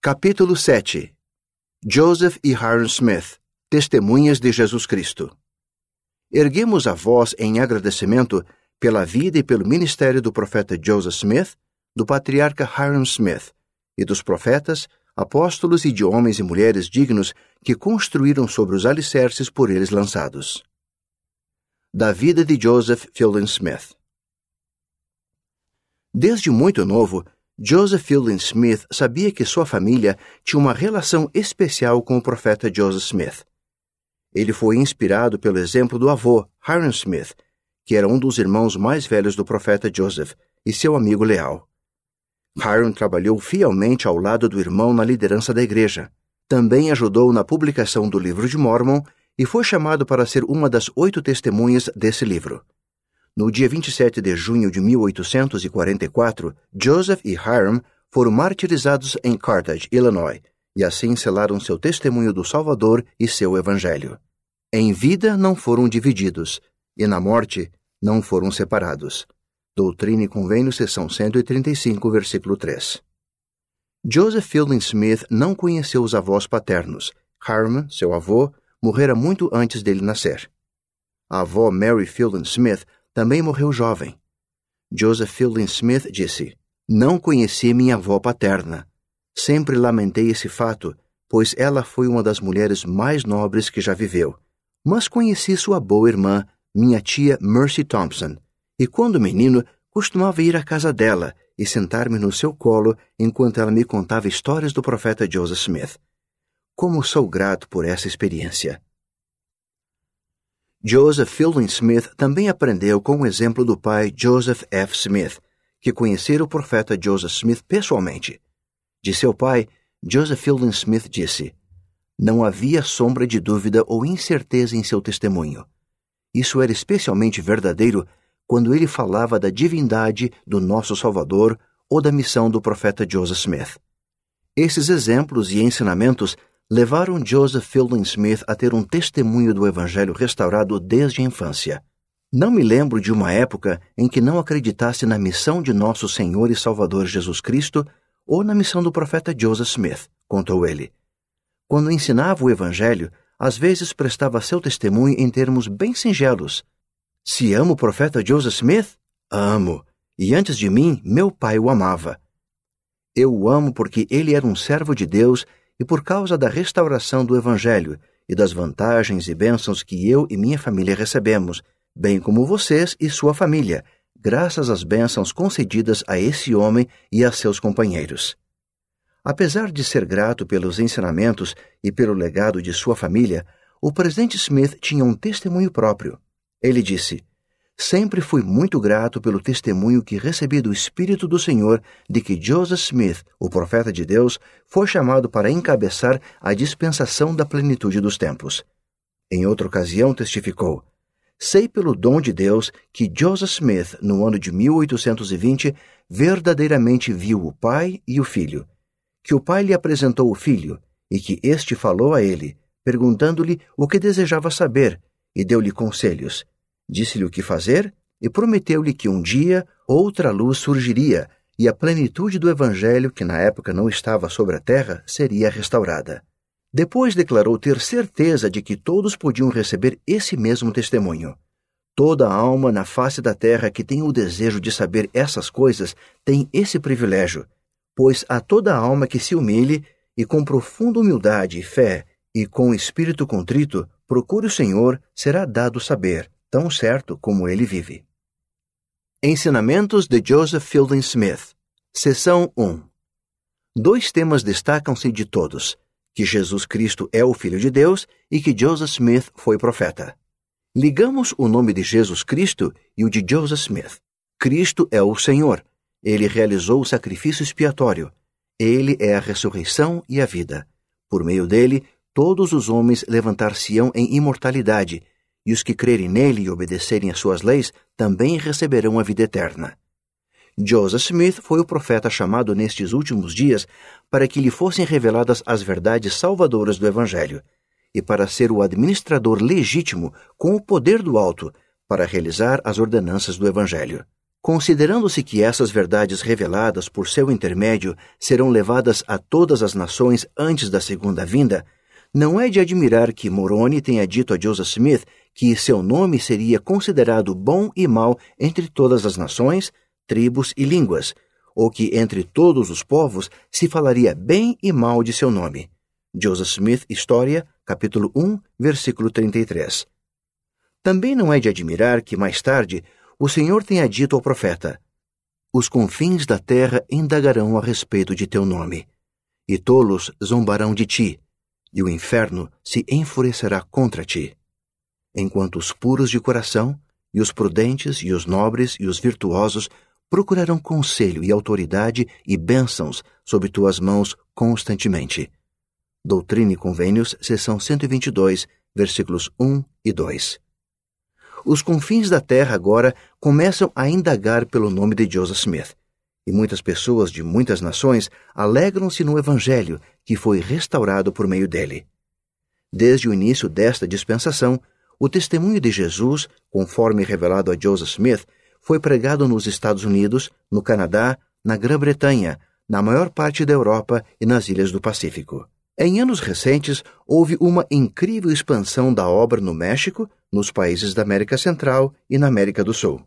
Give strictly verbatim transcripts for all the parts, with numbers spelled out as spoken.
Capítulo sete. Joseph e Hyrum Smith, Testemunhas de Jesus Cristo. Erguemos a voz em agradecimento pela vida e pelo ministério do profeta Joseph Smith, do patriarca Hyrum Smith e dos profetas, apóstolos e de homens e mulheres dignos que construíram sobre os alicerces por eles lançados. Da vida de Joseph Fielding Smith. Desde muito novo, Joseph Fielding Smith sabia que sua família tinha uma relação especial com o profeta Joseph Smith. Ele foi inspirado pelo exemplo do avô, Hyrum Smith, que era um dos irmãos mais velhos do profeta Joseph e seu amigo leal. Hyrum trabalhou fielmente ao lado do irmão na liderança da igreja. Também ajudou na publicação do livro de Mormon e foi chamado para ser uma das oito testemunhas desse livro. No dia vinte e sete de junho de mil oitocentos e quarenta e quatro, Joseph e Hyrum foram martirizados em Carthage, Illinois, e assim selaram seu testemunho do Salvador e seu Evangelho. Em vida não foram divididos, e na morte não foram separados. Doutrina e Convênio, seção cento e trinta e cinco, versículo três. Joseph Fielding Smith não conheceu os avós paternos. Hyrum, seu avô, morrera muito antes dele nascer. A avó Mary Fielding Smith também morreu jovem. Joseph Fielding Smith disse: "Não conheci minha avó paterna. Sempre lamentei esse fato, pois ela foi uma das mulheres mais nobres que já viveu. Mas conheci sua boa irmã, minha tia Mercy Thompson, e quando menino costumava ir à casa dela e sentar-me no seu colo enquanto ela me contava histórias do profeta Joseph Smith. Como sou grato por essa experiência." Joseph Fielding Smith também aprendeu com o exemplo do pai Joseph F. Smith, que conhecera o profeta Joseph Smith pessoalmente. De seu pai, Joseph Fielding Smith disse: "Não havia sombra de dúvida ou incerteza em seu testemunho. Isso era especialmente verdadeiro quando ele falava da divindade do nosso Salvador ou da missão do profeta Joseph Smith." Esses exemplos e ensinamentos levaram Joseph Fielding Smith a ter um testemunho do Evangelho restaurado desde a infância. "Não me lembro de uma época em que não acreditasse na missão de nosso Senhor e Salvador Jesus Cristo ou na missão do profeta Joseph Smith", contou ele. Quando ensinava o Evangelho, às vezes prestava seu testemunho em termos bem singelos. "Se amo o profeta Joseph Smith? Amo. E antes de mim, meu pai o amava. Eu o amo porque ele era um servo de Deus e por causa da restauração do Evangelho e das vantagens e bênçãos que eu e minha família recebemos, bem como vocês e sua família, graças às bênçãos concedidas a esse homem e a seus companheiros." Apesar de ser grato pelos ensinamentos e pelo legado de sua família, o presidente Smith tinha um testemunho próprio. Ele disse: "Sempre fui muito grato pelo testemunho que recebi do Espírito do Senhor de que Joseph Smith, o profeta de Deus, foi chamado para encabeçar a dispensação da plenitude dos tempos." Em outra ocasião testificou: "Sei pelo dom de Deus que Joseph Smith, no ano de mil oitocentos e vinte, verdadeiramente viu o Pai e o Filho, que o Pai lhe apresentou o Filho e que este falou a ele, perguntando-lhe o que desejava saber, e deu-lhe conselhos. Disse-lhe o que fazer e prometeu-lhe que um dia outra luz surgiria e a plenitude do Evangelho, que na época não estava sobre a terra, seria restaurada." Depois declarou ter certeza de que todos podiam receber esse mesmo testemunho. "Toda alma na face da terra que tem o desejo de saber essas coisas tem esse privilégio, pois a toda alma que se humilhe e com profunda humildade e fé e com espírito contrito procure o Senhor, será dado saber, tão certo como ele vive." Ensinamentos de Joseph Fielding Smith. Seção um. Dois temas destacam-se de todos: que Jesus Cristo é o Filho de Deus e que Joseph Smith foi profeta. Ligamos o nome de Jesus Cristo e o de Joseph Smith. Cristo é o Senhor. Ele realizou o sacrifício expiatório. Ele é a ressurreição e a vida. Por meio dele, todos os homens levantar-se-ão em imortalidade, e os que crerem nele e obedecerem às suas leis também receberão a vida eterna. Joseph Smith foi o profeta chamado nestes últimos dias para que lhe fossem reveladas as verdades salvadoras do Evangelho, e para ser o administrador legítimo com o poder do alto para realizar as ordenanças do Evangelho. Considerando-se que essas verdades reveladas por seu intermédio serão levadas a todas as nações antes da segunda vinda, não é de admirar que Moroni tenha dito a Joseph Smith que seu nome seria considerado bom e mau entre todas as nações, tribos e línguas, ou que entre todos os povos se falaria bem e mal de seu nome. Joseph Smith, História, capítulo um, versículo trinta e três. Também não é de admirar que, mais tarde, o Senhor tenha dito ao profeta: os confins da terra indagarão a respeito de teu nome, e tolos zombarão de ti, e o inferno se enfurecerá contra ti. Enquanto os puros de coração, e os prudentes, e os nobres, e os virtuosos procurarão conselho e autoridade e bênçãos sob tuas mãos constantemente. Doutrina e Convênios, seção cento e vinte e dois, versículos um e dois. Os confins da terra agora começam a indagar pelo nome de Joseph Smith, e muitas pessoas de muitas nações alegram-se no Evangelho que foi restaurado por meio dele. Desde o início desta dispensação, o testemunho de Jesus, conforme revelado a Joseph Smith, foi pregado nos Estados Unidos, no Canadá, na Grã-Bretanha, na maior parte da Europa e nas ilhas do Pacífico. Em anos recentes, houve uma incrível expansão da obra no México, nos países da América Central e na América do Sul.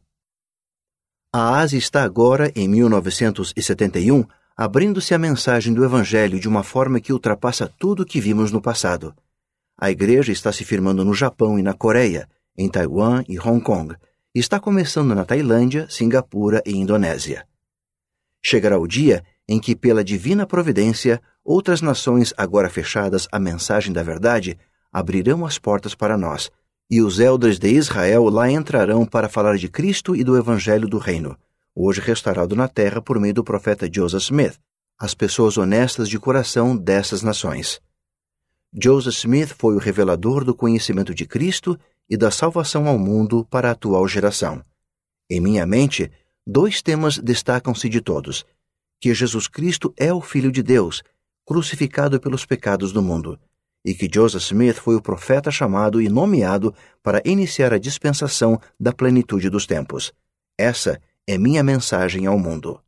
A Ásia está agora, em mil novecentos e setenta e um, abrindo-se a mensagem do Evangelho de uma forma que ultrapassa tudo o que vimos no passado. A igreja está se firmando no Japão e na Coreia, em Taiwan e Hong Kong, e está começando na Tailândia, Singapura e Indonésia. Chegará o dia em que, pela divina providência, outras nações agora fechadas à mensagem da verdade abrirão as portas para nós, e os elders de Israel lá entrarão para falar de Cristo e do Evangelho do Reino, hoje restaurado na terra por meio do profeta Joseph Smith, as pessoas honestas de coração dessas nações. Joseph Smith foi o revelador do conhecimento de Cristo e da salvação ao mundo para a atual geração. Em minha mente, dois temas destacam-se de todos: que Jesus Cristo é o Filho de Deus, crucificado pelos pecados do mundo, e que Joseph Smith foi o profeta chamado e nomeado para iniciar a dispensação da plenitude dos tempos. Essa é minha mensagem ao mundo.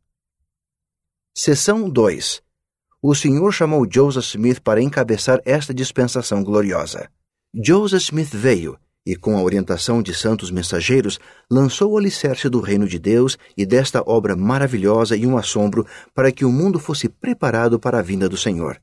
Seção dois. O Senhor chamou Joseph Smith para encabeçar esta dispensação gloriosa. Joseph Smith veio e, com a orientação de santos mensageiros, lançou o alicerce do reino de Deus e desta obra maravilhosa e um assombro para que o mundo fosse preparado para a vinda do Senhor.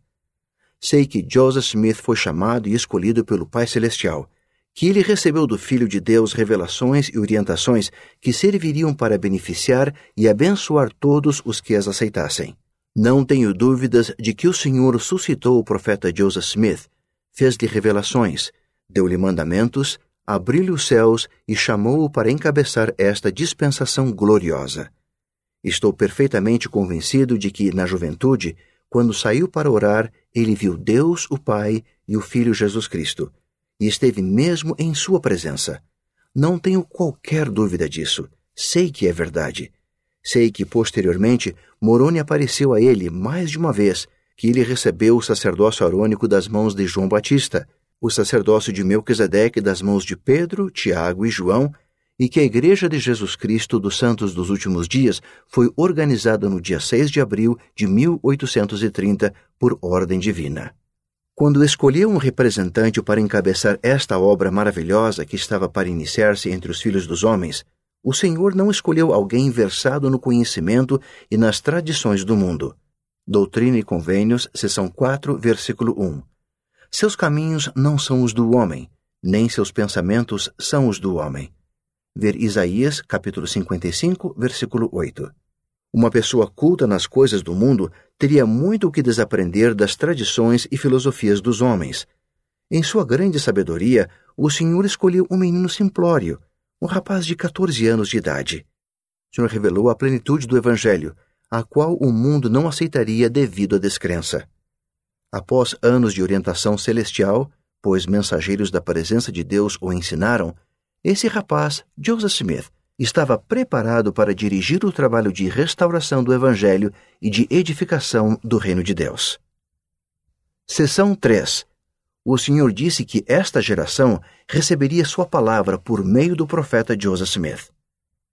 Sei que Joseph Smith foi chamado e escolhido pelo Pai Celestial, que ele recebeu do Filho de Deus revelações e orientações que serviriam para beneficiar e abençoar todos os que as aceitassem. Não tenho dúvidas de que o Senhor suscitou o profeta Joseph Smith, fez-lhe revelações, deu-lhe mandamentos, abriu-lhe os céus e chamou-o para encabeçar esta dispensação gloriosa. Estou perfeitamente convencido de que, na juventude, quando saiu para orar, ele viu Deus, o Pai, e o Filho Jesus Cristo, e esteve mesmo em sua presença. Não tenho qualquer dúvida disso. Sei que é verdade. Sei que, posteriormente, Moroni apareceu a ele mais de uma vez, que ele recebeu o sacerdócio arônico das mãos de João Batista, o sacerdócio de Melquisedeque das mãos de Pedro, Tiago e João, e que a Igreja de Jesus Cristo dos Santos dos Últimos Dias foi organizada no dia seis de abril de mil oitocentos e trinta por ordem divina. Quando escolheu um representante para encabeçar esta obra maravilhosa que estava para iniciar-se entre os filhos dos homens, o Senhor não escolheu alguém versado no conhecimento e nas tradições do mundo. Doutrina e Convênios, seção quatro, versículo um. Seus caminhos não são os do homem, nem seus pensamentos são os do homem. Ver Isaías, capítulo cinquenta e cinco, versículo oito. Uma pessoa culta nas coisas do mundo teria muito o que desaprender das tradições e filosofias dos homens. Em sua grande sabedoria, o Senhor escolheu um menino simplório, um rapaz de catorze anos de idade. O Senhor revelou a plenitude do Evangelho, a qual o mundo não aceitaria devido à descrença. Após anos de orientação celestial, pois mensageiros da presença de Deus o ensinaram, esse rapaz, Joseph Smith, estava preparado para dirigir o trabalho de restauração do Evangelho e de edificação do Reino de Deus. Seção três. O Senhor disse que esta geração receberia sua palavra por meio do profeta Joseph Smith.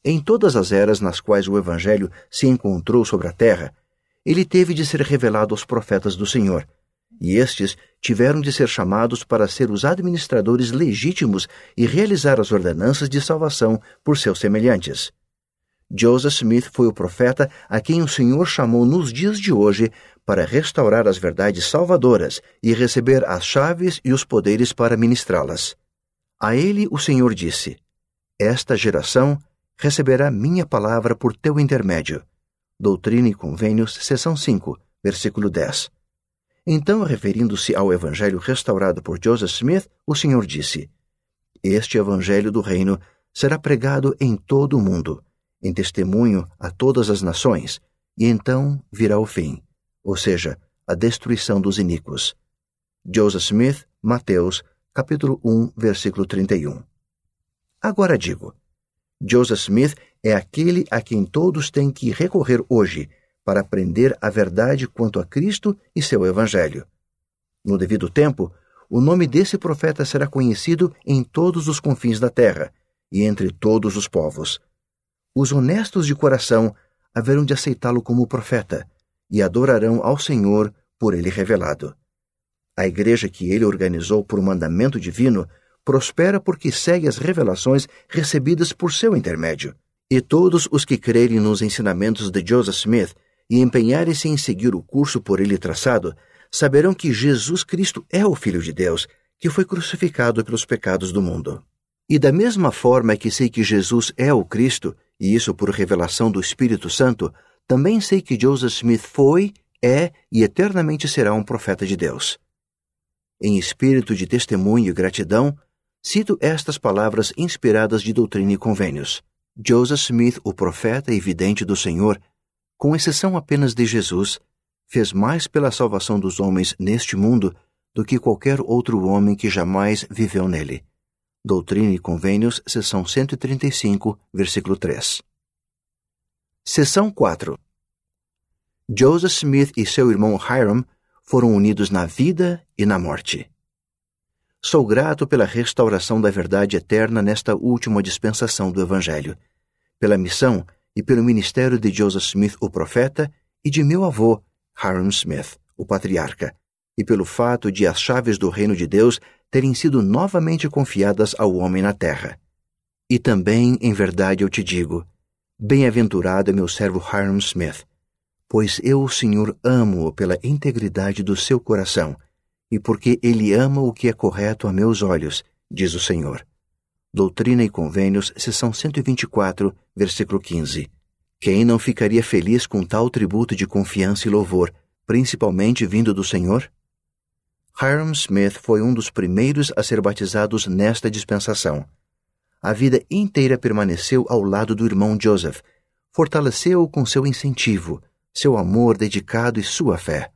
Em todas as eras nas quais o Evangelho se encontrou sobre a terra, ele teve de ser revelado aos profetas do Senhor, e estes tiveram de ser chamados para ser os administradores legítimos e realizar as ordenanças de salvação por seus semelhantes. Joseph Smith foi o profeta a quem o Senhor chamou nos dias de hoje para restaurar as verdades salvadoras e receber as chaves e os poderes para ministrá-las. A ele o Senhor disse: Esta geração receberá minha palavra por teu intermédio. Doutrina e Convênios, seção cinco, versículo dez. Então, referindo-se ao evangelho restaurado por Joseph Smith, o Senhor disse: Este evangelho do reino será pregado em todo o mundo, em testemunho a todas as nações, e então virá o fim, ou seja, a destruição dos iníquos. Joseph Smith, Mateus, capítulo um, versículo trinta e um. Agora digo, Joseph Smith é aquele a quem todos têm que recorrer hoje para aprender a verdade quanto a Cristo e seu Evangelho. No devido tempo, o nome desse profeta será conhecido em todos os confins da terra e entre todos os povos. Os honestos de coração haverão de aceitá-lo como profeta e adorarão ao Senhor por ele revelado. A igreja que ele organizou por mandamento divino prospera porque segue as revelações recebidas por seu intermédio. E todos os que crerem nos ensinamentos de Joseph Smith e empenharem-se em seguir o curso por ele traçado, saberão que Jesus Cristo é o Filho de Deus, que foi crucificado pelos pecados do mundo. E da mesma forma que sei que Jesus é o Cristo, e isso por revelação do Espírito Santo, também sei que Joseph Smith foi, é e eternamente será um profeta de Deus. Em espírito de testemunho e gratidão, cito estas palavras inspiradas de Doutrina e Convênios. Joseph Smith, o profeta e vidente do Senhor, com exceção apenas de Jesus, fez mais pela salvação dos homens neste mundo do que qualquer outro homem que jamais viveu nele. Doutrina e Convênios, seção cento e trinta e cinco, versículo três. Seção quatro. Joseph Smith e seu irmão Hiram foram unidos na vida e na morte. Sou grato pela restauração da verdade eterna nesta última dispensação do Evangelho, pela missão e pelo ministério de Joseph Smith, o profeta, e de meu avô, Hiram Smith, o patriarca, e pelo fato de as chaves do reino de Deus terem sido novamente confiadas ao homem na terra. E também, em verdade, eu te digo, bem-aventurado é meu servo Hiram Smith, pois eu, o Senhor, amo-o pela integridade do seu coração, e porque ele ama o que é correto a meus olhos, diz o Senhor. Doutrina e Convênios, seção cento e vinte e quatro, versículo quinze. Quem não ficaria feliz com tal tributo de confiança e louvor, principalmente vindo do Senhor? Hiram Smith foi um dos primeiros a ser batizados nesta dispensação. A vida inteira permaneceu ao lado do irmão Joseph, fortaleceu-o com seu incentivo, seu amor dedicado e sua fé.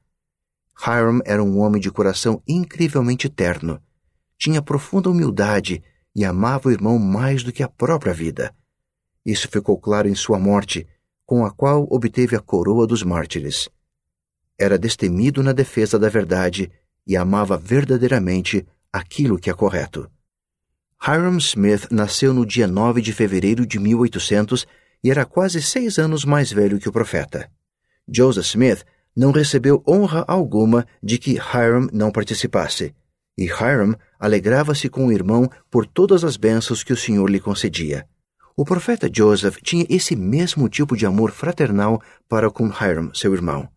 Hiram era um homem de coração incrivelmente terno, tinha profunda humildade e amava o irmão mais do que a própria vida. Isso ficou claro em sua morte, com a qual obteve a coroa dos mártires. Era destemido na defesa da verdade e amava verdadeiramente aquilo que é correto. Hiram Smith nasceu no dia nove de fevereiro de mil e oitocentos e era quase seis anos mais velho que o profeta. Joseph Smith não recebeu honra alguma de que Hiram não participasse, e Hiram alegrava-se com o irmão por todas as bênçãos que o Senhor lhe concedia. O profeta Joseph tinha esse mesmo tipo de amor fraternal para com Hiram, seu irmão.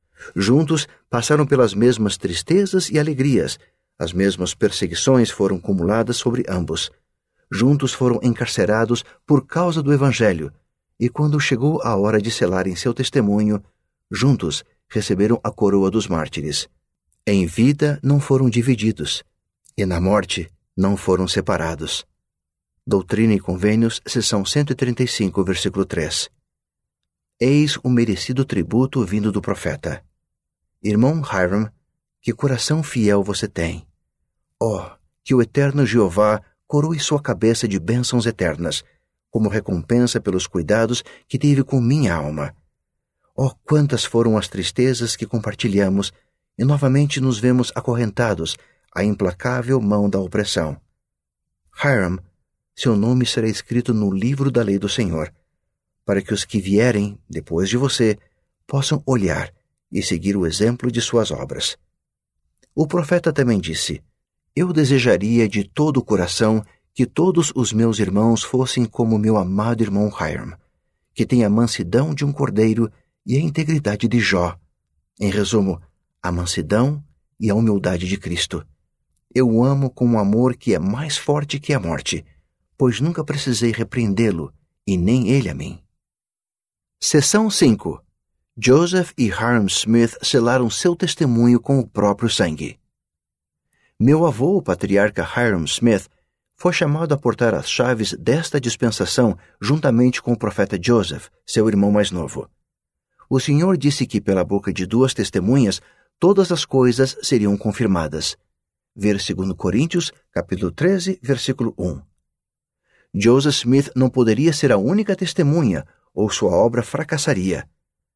Juntos passaram pelas mesmas tristezas e alegrias, as mesmas perseguições foram cumuladas sobre ambos. Juntos foram encarcerados por causa do Evangelho, e quando chegou a hora de selarem seu testemunho, juntos receberam a coroa dos mártires. Em vida não foram divididos, e na morte não foram separados. Doutrina e Convênios, seção cento e trinta e cinco, versículo três. Eis o merecido tributo vindo do profeta. Irmão Hiram, que coração fiel você tem. Oh, que o eterno Jeová coroe sua cabeça de bênçãos eternas, como recompensa pelos cuidados que teve com minha alma. Oh, quantas foram as tristezas que compartilhamos e novamente nos vemos acorrentados à implacável mão da opressão. Hiram, seu nome será escrito no livro da lei do Senhor, para que os que vierem depois de você possam olhar e seguir o exemplo de suas obras. O profeta também disse: Eu desejaria de todo o coração que todos os meus irmãos fossem como meu amado irmão Hiram, que tem a mansidão de um cordeiro e a integridade de Jó. Em resumo, a mansidão e a humildade de Cristo. Eu o amo com um amor que é mais forte que a morte, pois nunca precisei repreendê-lo, e nem ele a mim. Seção cinco. Joseph e Hiram Smith selaram seu testemunho com o próprio sangue. Meu avô, o patriarca Hiram Smith, foi chamado a portar as chaves desta dispensação juntamente com o profeta Joseph, seu irmão mais novo. O Senhor disse que pela boca de duas testemunhas todas as coisas seriam confirmadas. Ver segundo Coríntios, capítulo treze, versículo um. Joseph Smith não poderia ser a única testemunha, ou sua obra fracassaria.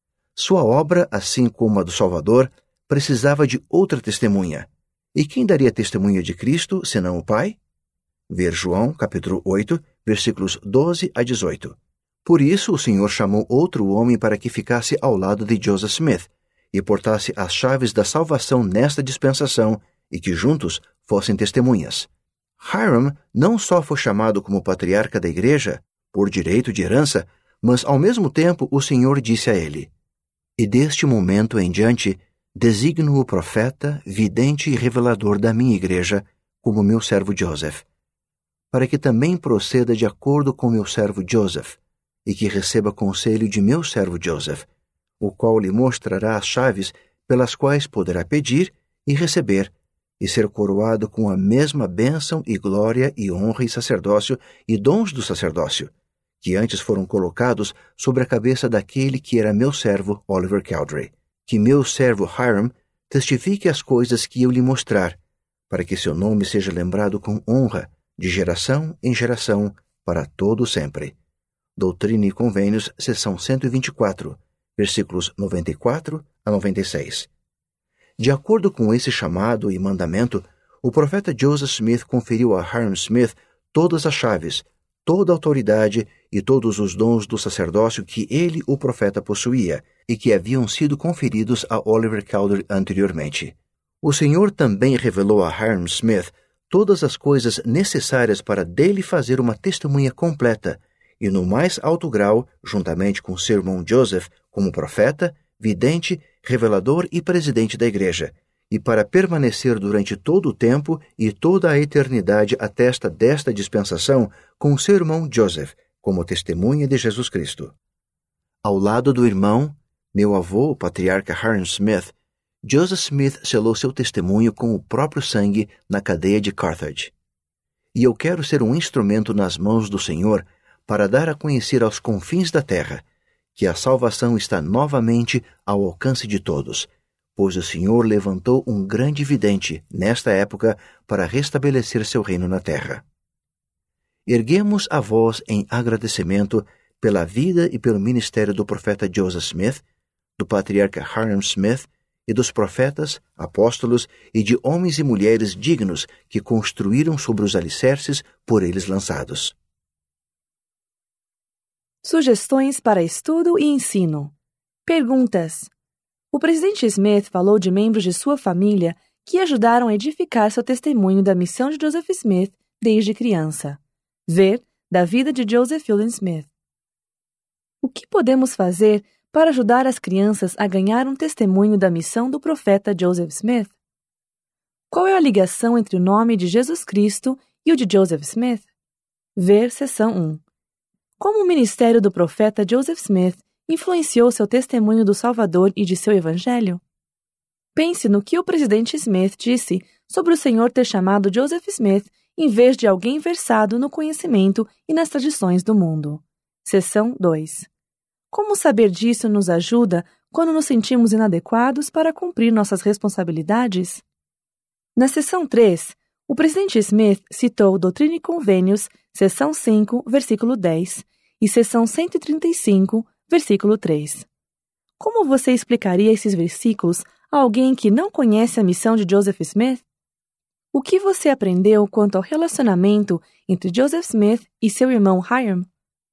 Sua obra, assim como a do Salvador, precisava de outra testemunha. E quem daria testemunha de Cristo, senão o Pai? Ver João, capítulo oito, versículos doze a dezoito. Por isso o Senhor chamou outro homem para que ficasse ao lado de Joseph Smith e portasse as chaves da salvação nesta dispensação e que juntos fossem testemunhas. Hiram não só foi chamado como patriarca da igreja, por direito de herança, mas ao mesmo tempo o Senhor disse a ele: E deste momento em diante, designo o profeta, vidente e revelador da minha igreja, como meu servo Joseph, para que também proceda de acordo com meu servo Joseph, e que receba conselho de meu servo Joseph, o qual lhe mostrará as chaves pelas quais poderá pedir e receber, e ser coroado com a mesma bênção e glória e honra e sacerdócio e dons do sacerdócio, que antes foram colocados sobre a cabeça daquele que era meu servo Oliver Cowdery. Que meu servo Hiram testifique as coisas que eu lhe mostrar, para que seu nome seja lembrado com honra, de geração em geração, para todo sempre. Doutrina e Convênios, seção cento e vinte e quatro, versículos noventa e quatro a noventa e seis. De acordo com esse chamado e mandamento, o profeta Joseph Smith conferiu a Hiram Smith todas as chaves, toda a autoridade e todos os dons do sacerdócio que ele, o profeta, possuía e que haviam sido conferidos a Oliver Cowdery anteriormente. O Senhor também revelou a Hiram Smith todas as coisas necessárias para dele fazer uma testemunha completa e no mais alto grau, juntamente com seu irmão Joseph, como profeta, vidente, revelador e presidente da igreja, e para permanecer durante todo o tempo e toda a eternidade atesta desta dispensação com seu irmão Joseph, como testemunha de Jesus Cristo. Ao lado do irmão, meu avô, o patriarca Hiram Smith, Joseph Smith selou seu testemunho com o próprio sangue na cadeia de Carthage. E eu quero ser um instrumento nas mãos do Senhor para dar a conhecer aos confins da terra que a salvação está novamente ao alcance de todos, pois o Senhor levantou um grande vidente, nesta época, para restabelecer seu reino na terra. Erguemos a voz em agradecimento pela vida e pelo ministério do profeta Joseph Smith, do patriarca Hiram Smith e dos profetas, apóstolos e de homens e mulheres dignos que construíram sobre os alicerces por eles lançados. Sugestões para estudo e ensino. Perguntas. O presidente Smith falou de membros de sua família que ajudaram a edificar seu testemunho da missão de Joseph Smith desde criança. Ver da vida de Joseph Fielding Smith. O que podemos fazer para ajudar as crianças a ganhar um testemunho da missão do profeta Joseph Smith? Qual é a ligação entre o nome de Jesus Cristo e o de Joseph Smith? Ver seção um. Como o ministério do profeta Joseph Smith influenciou seu testemunho do Salvador e de seu evangelho? Pense no que o presidente Smith disse sobre o Senhor ter chamado Joseph Smith em vez de alguém versado no conhecimento e nas tradições do mundo. Seção dois. Como saber disso nos ajuda quando nos sentimos inadequados para cumprir nossas responsabilidades? Na seção três, o presidente Smith citou Doutrina e Convênios, seção cinco, versículo dez, e seção cento e trinta e cinco, versículo três. Como você explicaria esses versículos a alguém que não conhece a missão de Joseph Smith? O que você aprendeu quanto ao relacionamento entre Joseph Smith e seu irmão Hiram?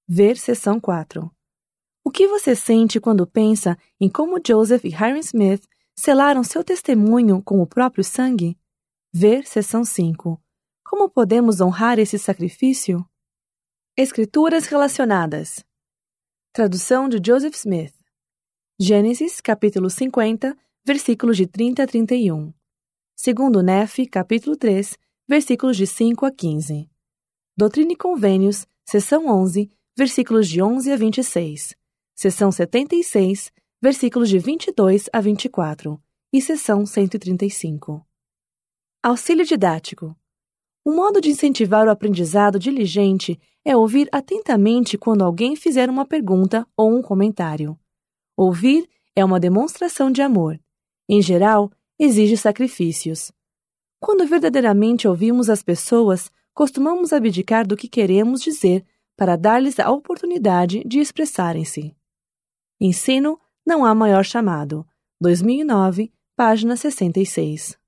Ver seção quatro. O que você sente quando pensa em como Joseph e Hyrum Smith selaram seu testemunho com o próprio sangue? Ver seção cinco. Como podemos honrar esse sacrifício? Escrituras relacionadas. Tradução de Joseph Smith. Gênesis, capítulo cinquenta, versículos de trinta a trinta e um. Segundo Nefe, capítulo três, versículos de cinco a quinze. Doutrina e Convênios, seção onze, versículos de onze a vinte e seis. Seção setenta e seis, versículos de vinte e dois a vinte e quatro. E seção cento e trinta e cinco. Auxílio didático. Um modo de incentivar o aprendizado diligente é ouvir atentamente quando alguém fizer uma pergunta ou um comentário. Ouvir é uma demonstração de amor. Em geral, exige sacrifícios. Quando verdadeiramente ouvimos as pessoas, costumamos abdicar do que queremos dizer para dar-lhes a oportunidade de expressarem-se. Ensino não há maior chamado. dois mil e nove, página sessenta e seis.